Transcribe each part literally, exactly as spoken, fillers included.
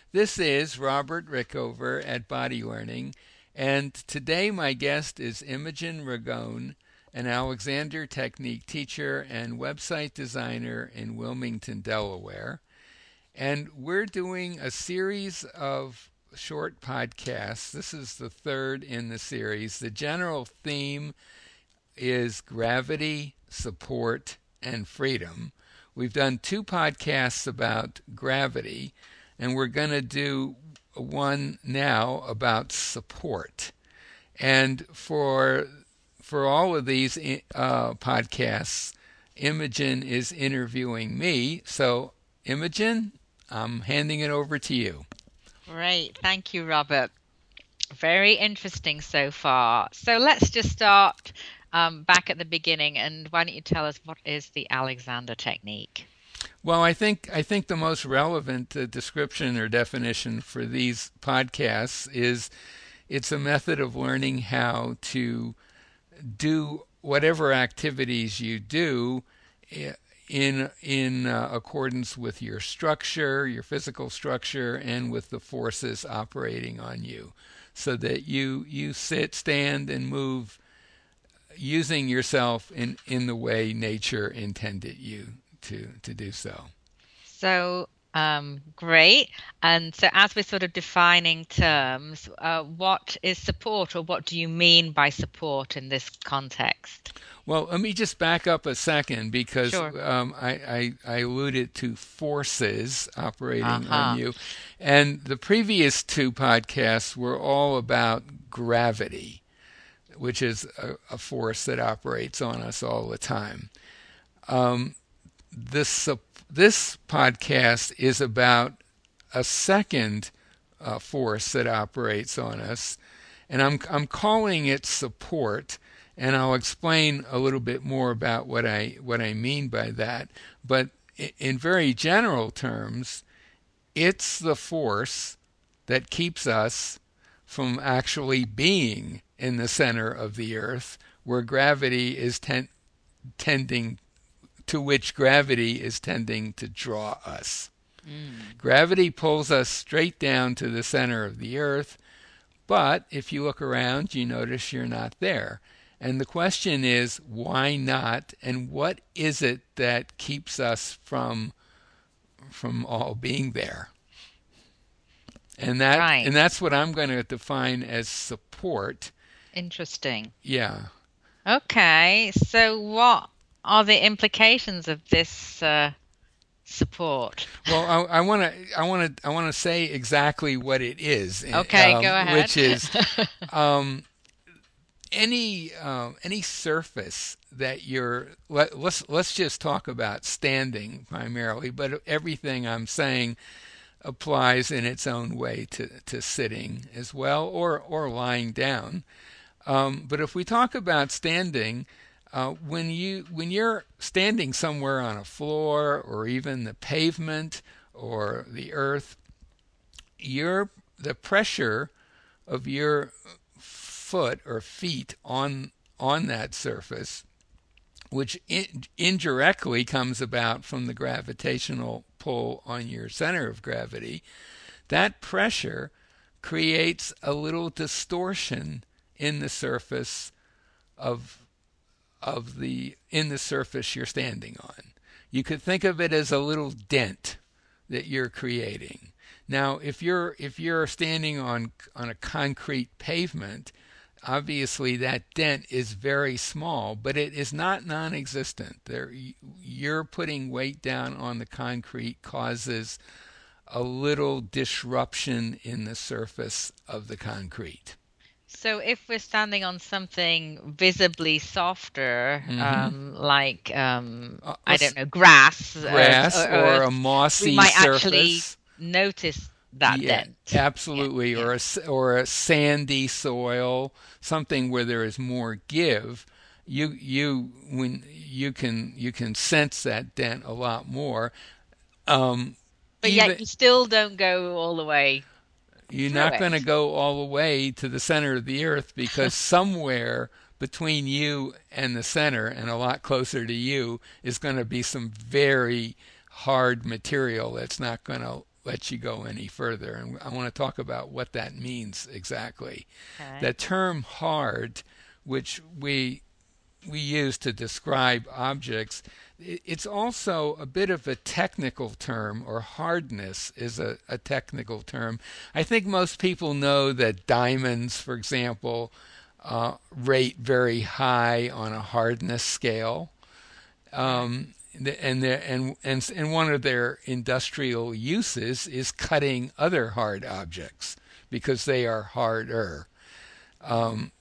This is Robert Rickover at Body Learning, and today my guest is Imogen Ragone, an Alexander Technique teacher and website designer in Wilmington, Delaware. And we're doing a series of short podcasts. This is the third in the series. The general theme is gravity, support, and freedom. We've done two podcasts about gravity, and we're going to do one now about support. And for for all of these uh, podcasts, Imogen is interviewing me. So, Imogen, I'm handing it over to you. Great. Thank you, Robert. Very interesting so far. So let's just start um, back at the beginning. And why don't you tell us what is the Alexander Technique? Well, I think I think the most relevant uh, description or definition for these podcasts is it's a method of learning how to do whatever activities you do in in uh, accordance with your structure, your physical structure, and with the forces operating on you, so that you you sit, stand, and move using yourself in in the way nature intended you to to do so. So, um, great. And so, as we're sort of defining terms, uh, what is support, or what do you mean by support in this context? Well, let me just back up a second because Sure. um, I, I, I alluded to forces operating on Uh-huh. you. And the previous two podcasts were all about gravity, which is a, a force that operates on us all the time. Um, this, uh, this podcast is about a second uh, force that operates on us, and I'm, I'm calling it support, and I'll explain a little bit more about what I what I mean by that. But in very general terms, it's the force that keeps us from actually being in the center of the earth, where gravity is ten- tending to which gravity is tending to draw us. Mm. Gravity pulls us straight down to the center of the earth, but if you look around, you notice you're not there. And the question is, why not? And what is it that keeps us from from all being there? And that Right. and that's what I'm going to define as support. Interesting. Yeah. Okay. So, what are the implications of this uh, support? Well, I want to I want to I want to say exactly what it is, Okay, um, go ahead. which is um, any um, any surface that you're let, let's let's just talk about standing primarily, but everything I'm saying applies in its own way to, to sitting as well, or or lying down. Um, but if we talk about standing, uh, when you when you're standing somewhere on a floor or even the pavement or the earth, your the pressure of your foot or feet on on that surface, which in, indirectly comes about from the gravitational pull on your center of gravity, that pressure creates a little distortion in the surface of of the in the surface you're standing on. You could think of it as a little dent that you're creating. Now, if you're if you're standing on on a concrete pavement, obviously that dent is very small, but it is not non-existent. There, you're putting weight down on the concrete causes a little disruption in the surface of the concrete. So if we're standing on something visibly softer, Mm-hmm. um, like um, Uh, I don't let's know, grass uh, grass or or a earth, we mossy might actually surface. notice that Yeah, dent. Yeah, absolutely. yeah. Or a or a sandy soil, something where there is more give. You you when you can you can sense that dent a lot more. Um, But yet even you still don't go all the way you're through not going to it. go all the way to the center of the earth because somewhere between you and the center and a lot closer to you is going to be some very hard material that's not going to let you go any further. And I want to talk about what that means exactly. Okay. The term hard, which we we use to describe objects, it's also a bit of a technical term, or hardness is a, a technical term. I think most people know that diamonds, for example, uh, rate very high on a hardness scale. Um, and, and, and, and one of their industrial uses is cutting other hard objects because they are harder. Um,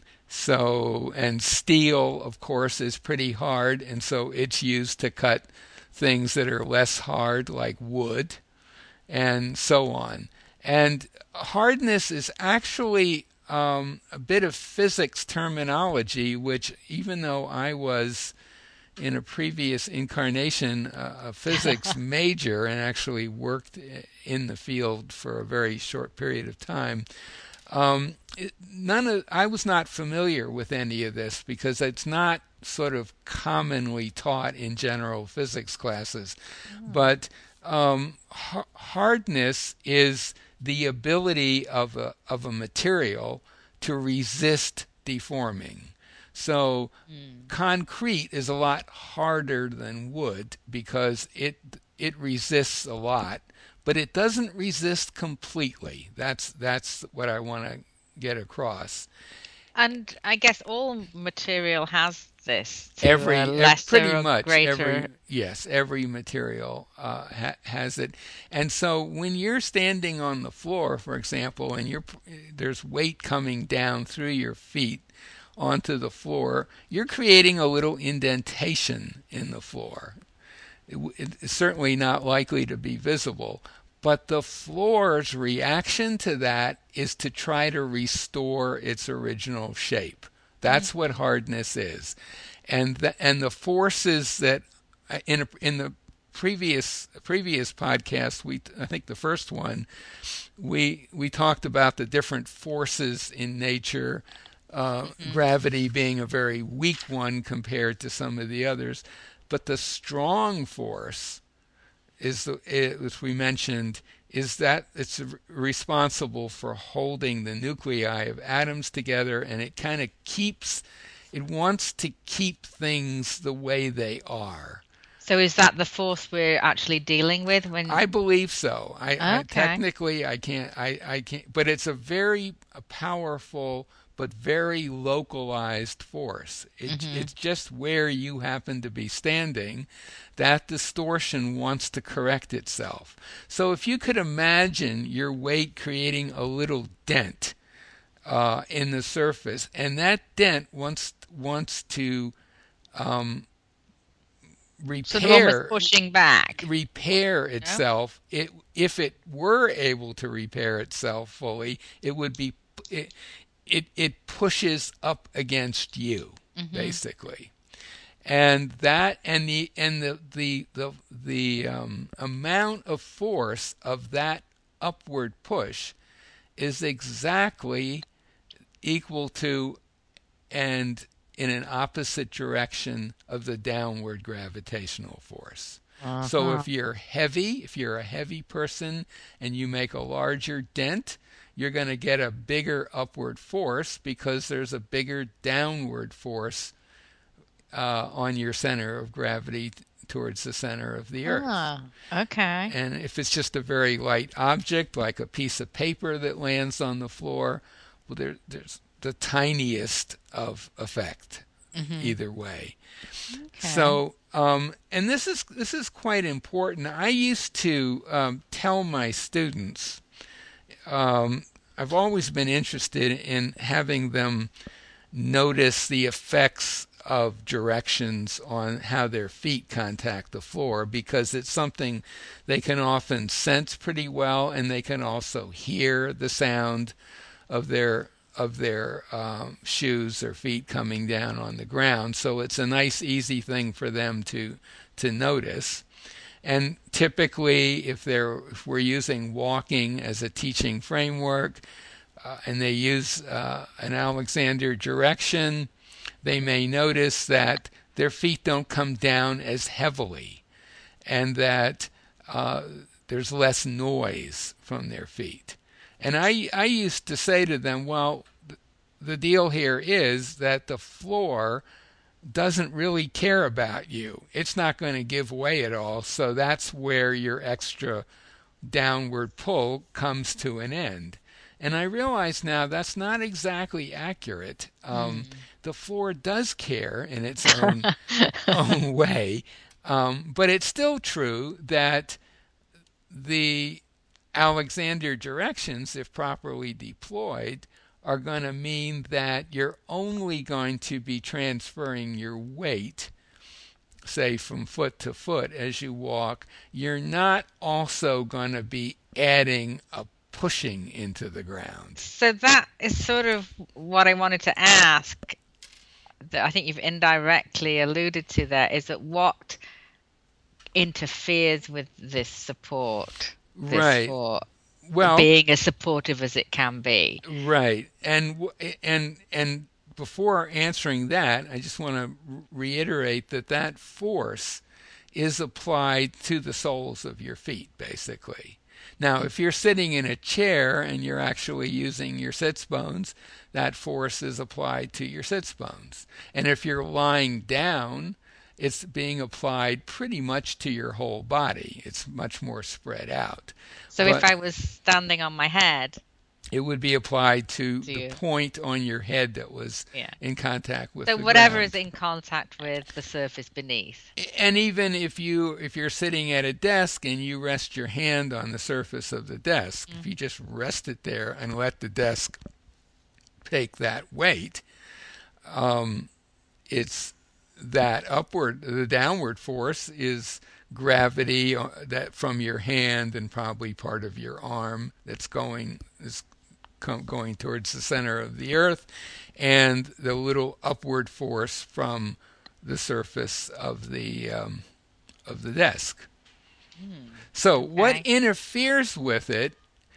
So, and steel, of course, is pretty hard, and so it's used to cut things that are less hard, like wood, and so on. And hardness is actually um, a bit of physics terminology, which, even though I was in a previous incarnation uh, a physics major and actually worked in the field for a very short period of time, Um, it, none of I was not familiar with any of this because it's not sort of commonly taught in general physics classes. Oh. But um, ha- hardness is the ability of a of a material to resist deforming. So Mm. concrete is a lot harder than wood because it it resists a lot, but it doesn't resist completely. That's that's what I want to get across. And I guess all material has this to a Every, ev lesser pretty or much greater. every, yes, every material uh, ha has it. And so when you're standing on the floor, for example, and you're there's weight coming down through your feet onto the floor, you're creating a little indentation in the floor. It, it's certainly not likely to be visible, but the floor's reaction to that is to try to restore its original shape. That's what hardness is. And the, and the forces that in a, in the previous previous podcast, we I think the first one, we we talked about the different forces in nature, uh, Mm-hmm. gravity being a very weak one compared to some of the others, but the strong force is the, as we mentioned, is that it's responsible for holding the nuclei of atoms together, and it kind of keeps, it wants to keep things the way they are. So is that the force we're actually dealing with when? I believe so. I, I Okay. technically I can't I, I can't, but it's a very powerful but very localized force. It, Mm-hmm. it's just where you happen to be standing. That distortion wants to correct itself. So if you could imagine your weight creating a little dent uh, in the surface, and that dent wants wants to um, Sort of almost repair pushing back. repair Yeah. itself. It if it were able to repair itself fully, it would be it it, it pushes up against you, Mm-hmm. basically. And that and the and the the the, the um, amount of force of that upward push is exactly equal to and in an opposite direction of the downward gravitational force. So Uh-huh. if you're heavy, if you're a heavy person and you make a larger dent, you're going to get a bigger upward force because there's a bigger downward force uh, on your center of gravity towards the center of the Earth. Ah, okay. And if it's just a very light object, like a piece of paper that lands on the floor, well, there, there's the tiniest of effect Mm-hmm. either way. Okay. So, um, and this is this is quite important. I used to um, tell my students. Um, I've always been interested in having them notice the effects of directions on how their feet contact the floor because it's something they can often sense pretty well, and they can also hear the sound of their of their um, shoes or feet coming down on the ground. So it's a nice, easy thing for them to to notice. And typically, if they're if we're using walking as a teaching framework, uh, and they use uh, an Alexander direction, they may notice that their feet don't come down as heavily, and that uh, there's less noise from their feet. And I, I used to say to them, well, the deal here is that the floor doesn't really care about you. It's not going to give way at all. So that's where your extra downward pull comes to an end. And I realize now that's not exactly accurate. Um, mm. The floor does care in its own own way, um, but it's still true that the Alexander directions, if properly deployed, are going to mean that you're only going to be transferring your weight, say from foot to foot as you walk. You're not also going to be adding a pushing into the ground. So that is sort of what I wanted to ask, that I think you've indirectly alluded to there, is that what interferes with this support, this right. for well, being as supportive as it can be. Right. And and and before answering that, I just want to reiterate that that force is applied to the soles of your feet, basically. Now, if you're sitting in a chair and you're actually using your sits bones, that force is applied to your sits bones. And if you're lying down, it's being applied pretty much to your whole body. It's much more spread out. So but if I was standing on my head, it would be applied to, to the you. point on your head that was yeah. in contact with so the whatever ground. is in contact with the surface beneath. And even if you if you're sitting at a desk and you rest your hand on the surface of the desk, mm-hmm. if you just rest it there and let the desk take that weight, um, it's that upward, the downward force is gravity that from your hand and probably part of your arm that's going is going towards the center of the earth, and the little upward force from the surface of the um, of the desk. Mm, so okay. What interferes with it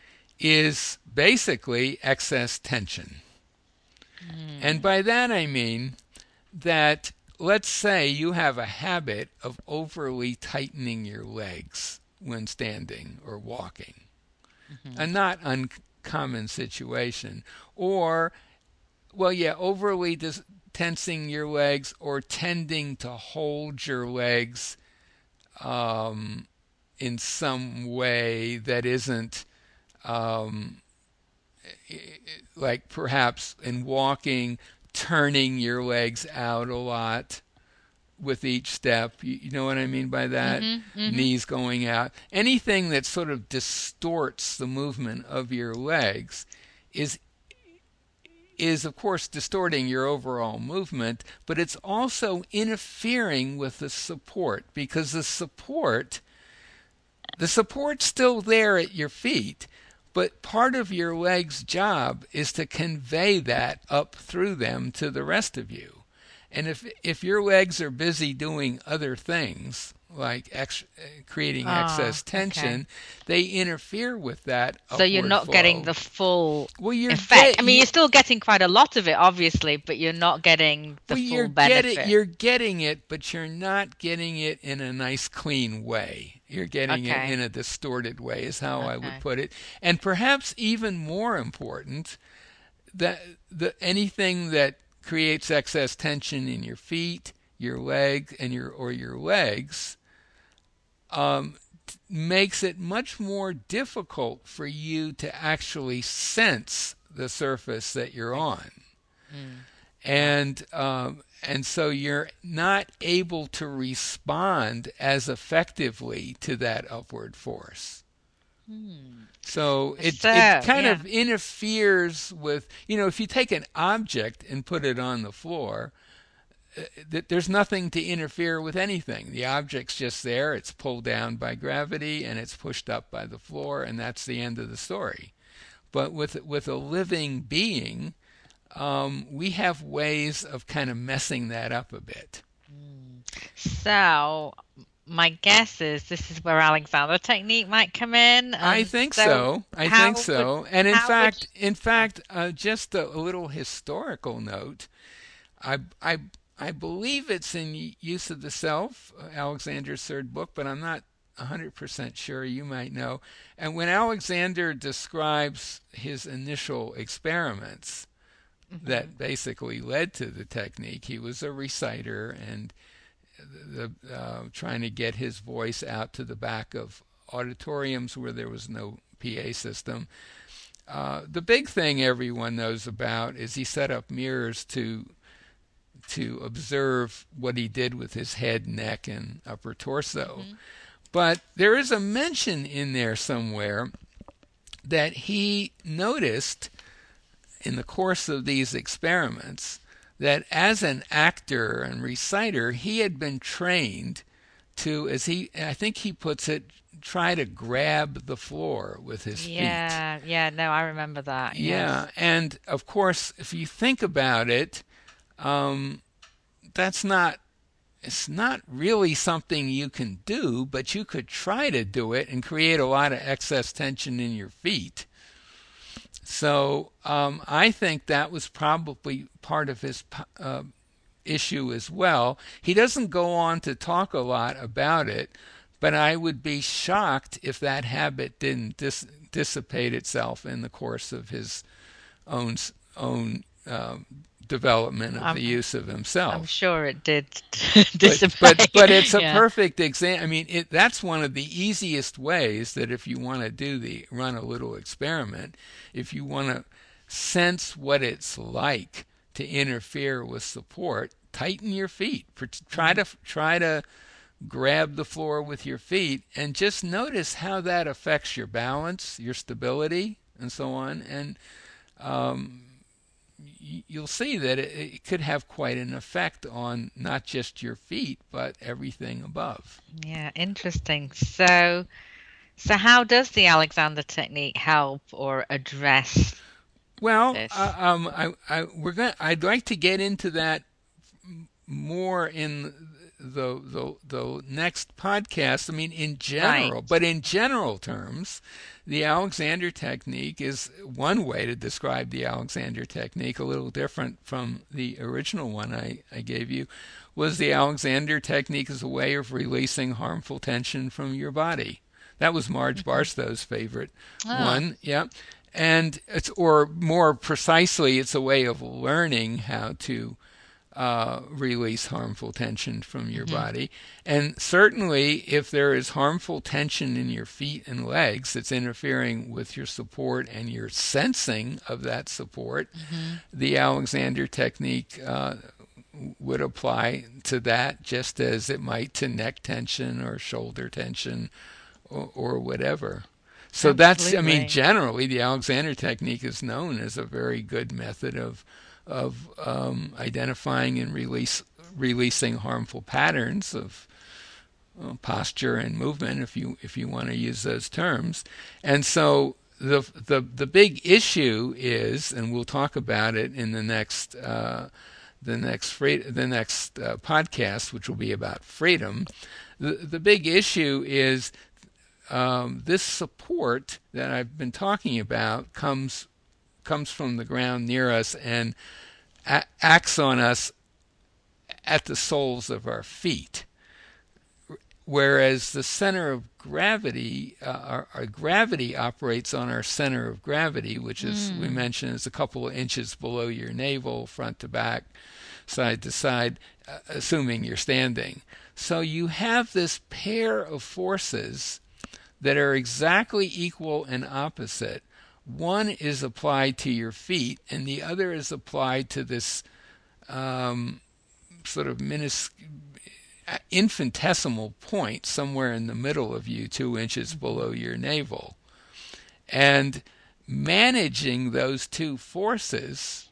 is basically excess tension. Mm. And by that I mean that, let's say you have a habit of overly tightening your legs when standing or walking. Mm-hmm. A not uncommon situation. Or, well, yeah, overly dis- tensing your legs or tending to hold your legs um, in some way that isn't um, like perhaps in walking, turning your legs out a lot with each step. You, you know what I mean by that? Mm-hmm, mm-hmm. Knees going out. Anything that sort of distorts the movement of your legs is is of course distorting your overall movement, but it's also interfering with the support, because the support the support's still there at your feet, but part of your leg's job is to convey that up through them to the rest of you. And if if your legs are busy doing other things, like ex- creating oh, excess tension, okay. they interfere with that. So you're not flow. getting the full well, you're effect. Get, I mean, you, you're still getting quite a lot of it, obviously, but you're not getting the well, full you're benefit. Getting, you're getting it, but you're not getting it in a nice, clean way. You're getting okay. it in a distorted way, is how okay. I would put it. And perhaps even more important, that the anything that creates excess tension in your feet, your leg, and your or your legs, um, t- makes it much more difficult for you to actually sense the surface that you're on, mm. and um, and so you're not able to respond as effectively to that upward force. Hmm. So it so, it kind yeah. of interferes with, you know, if you take an object and put it on the floor, uh, th- there's nothing to interfere with anything. The object's just there, it's pulled down by gravity, and it's pushed up by the floor, and that's the end of the story. But with with a living being, um, we have ways of kind of messing that up a bit. So my guess is this is where Alexander technique might come in. I think so. so. I think so. Would, and in fact, would... in fact, uh, just a, a little historical note. I, I, I believe it's in Use of the Self, Alexander's third book, but I'm not, one hundred percent sure. You might know. And when Alexander describes his initial experiments Mm-hmm. that basically led to the technique, he was a reciter and the, uh, trying to get his voice out to the back of auditoriums where there was no P A system. Uh, the big thing everyone knows about is he set up mirrors to to observe what he did with his head, neck, and upper torso. Mm-hmm. But there is a mention in there somewhere that he noticed in the course of these experiments that as an actor and reciter, he had been trained to, as he, I think he puts it, try to grab the floor with his feet. Yeah, yeah, no, I remember that. Yeah, Yes. and of course, if you think about it, um, that's not, it's not really something you can do, but you could try to do it and create a lot of excess tension in your feet. So um, I think that was probably part of his uh, issue as well. He doesn't go on to talk a lot about it, but I would be shocked if that habit didn't dis- dissipate itself in the course of his own own uh, development of I'm, the use of I'm himself. sure it did But dissipate. but but it's a Yeah. perfect example. I mean, it, that's one of the easiest ways that if you want to do the run a little experiment, if you want to sense what it's like to interfere with support, tighten your feet. Try to try to grab the floor with your feet and just notice how that affects your balance, your stability, and so on. And um, you'll see that it, it could have quite an effect on not just your feet, but everything above. Yeah, interesting. So, so how does the Alexander technique help or address Well, uh, this? um, I, I, we're going. I'd like to get into that more in the the the next podcast. I mean, in general, Right. but in general terms, the Alexander technique is one way to describe the Alexander technique. A little different from the original one I, I gave you. Was the Alexander technique is a way of releasing harmful tension from your body. That was Marge Mm-hmm. Barstow's favorite Ah, one. Yeah. And it's, or more precisely, it's a way of learning how to uh, release harmful tension from your mm-hmm. body. And certainly, if there is harmful tension in your feet and legs that's interfering with your support and your sensing of that support, Mm-hmm. the Alexander technique uh, would apply to that just as it might to neck tension or shoulder tension or, or whatever. So that's, I mean, Absolutely. generally the Alexander technique is known as a very good method of of um, identifying and release releasing harmful patterns of uh, posture and movement, if you if you want to use those terms. And so the the the big issue is, and we'll talk about it in the next uh, the next free, the next uh, podcast, which will be about freedom. The the big issue is um, this support that I've been talking about comes comes from the ground near us and a- acts on us at the soles of our feet. Whereas the center of gravity, uh, our, our gravity operates on our center of gravity, which is, we Mm. mentioned, is a couple of inches below your navel, front to back, side to side, uh, assuming you're standing. So you have this pair of forces that are exactly equal and opposite. One is applied to your feet, and the other is applied to this um, sort of minis- infinitesimal point somewhere in the middle of you, two inches below your navel. And managing those two forces,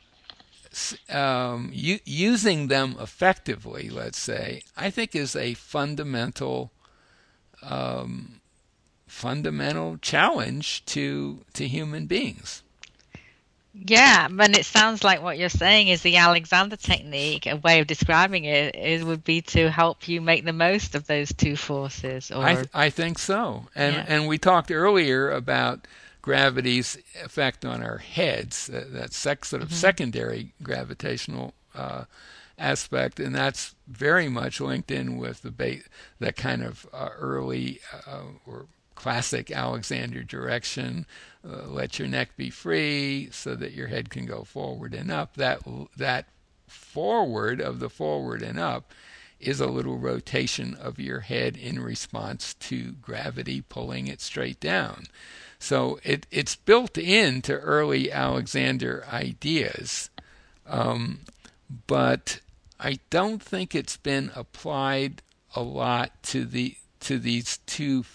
um, u- using them effectively, let's say, I think is a fundamental um, fundamental challenge to to human beings. Yeah, and it sounds like what you're saying is the Alexander technique, a way of describing it, is would be to help you make the most of those two forces, I or th- I think so. And yeah. and we talked earlier about gravity's effect on our heads. That, that sec- sort of Hmm. secondary gravitational uh, aspect, and that's very much linked in with the ba- the kind of uh, early uh, or classic Alexander direction. Uh, let your neck be free so that your head can go forward and up. That that forward of the forward and up is a little rotation of your head in response to gravity pulling it straight down. So it, it's built into early Alexander ideas, um, but I don't think it's been applied a lot to the to these two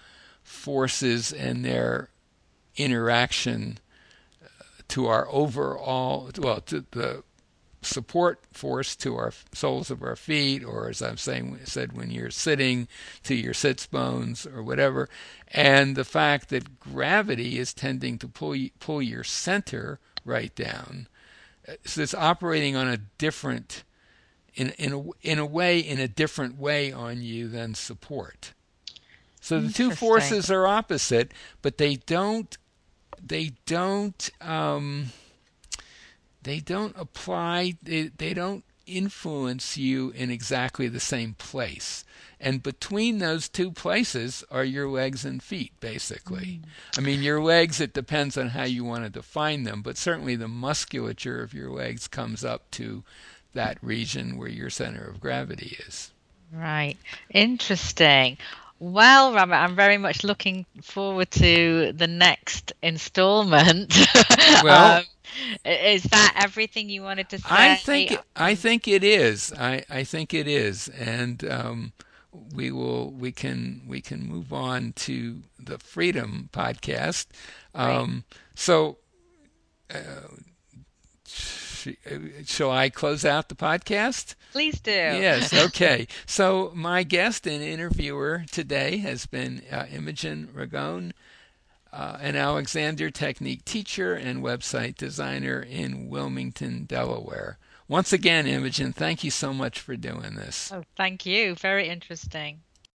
forces and their interaction to our overall, well, to the support force to our soles of our feet, or as I'm saying, said when you're sitting, to your sits bones or whatever, and the fact that gravity is tending to pull you, pull your center right down. So it's operating on a different, in in a, in a way, in a different way on you than support. So the two Interesting. forces are opposite, but they don't they don't um, they don't apply, they, they don't influence you in exactly the same place. And between those two places are your legs and feet, basically. Mm. I mean, your legs, it depends on how you want to define them, but certainly the musculature of your legs comes up to that region where your center of gravity is. Right. Interesting. Well, Robert, I'm very much looking forward to the next installment. Well, um, is that everything you wanted to I say? think it, I think it is. I, I think it is, and um, we will we can we can move on to the Freedom podcast. Great. Um, so, uh, sh- shall I close out the podcast? Please do. Yes, okay. So my guest and interviewer today has been uh, Imogen Ragone, uh, an Alexander Technique teacher and website designer in Wilmington, Delaware. Once again, Imogen, thank you so much for doing this. Oh, thank you. Very interesting.